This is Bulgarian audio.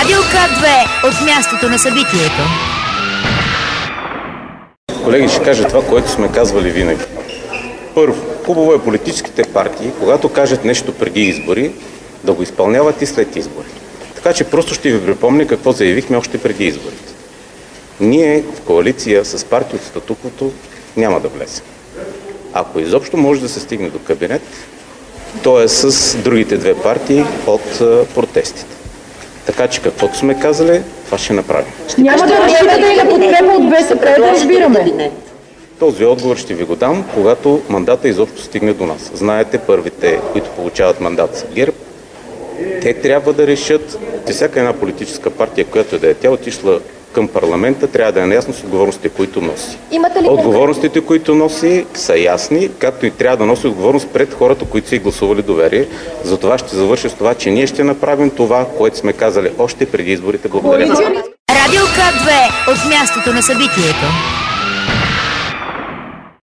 Радио К2 от мястото на събитието. Колеги, ще кажа това, което сме казвали винаги. Първо, хубаво е политическите партии, когато кажат нещо преди избори, да го изпълняват и след избори. Така че просто ще ви припомня какво заявихме още преди изборите. Ние в коалиция с партии от статуквото няма да влезем. Ако изобщо може да се стигне до кабинет, то е с другите две партии от протестите. Така че каквото сме казали, това ще направим. Няма да разчитате и на подкрепа от БСП, да разбираме. Този отговор ще ви го дам, когато мандата изобщо стигне до нас. Знаете, първите, които получават мандат са ГЕРБ, те трябва да решат, че всяка една политическа партия, която да е тя отишла към парламента, трябва да е наясно с отговорностите, които носи. Отговорностите, които носи, са ясни, както и трябва да носи отговорност пред хората, които са и гласували доверие. Затова ще завърша с това, че ние ще направим това, което сме казали още преди изборите. Благодаря. Радио К2 от мястото на събитието.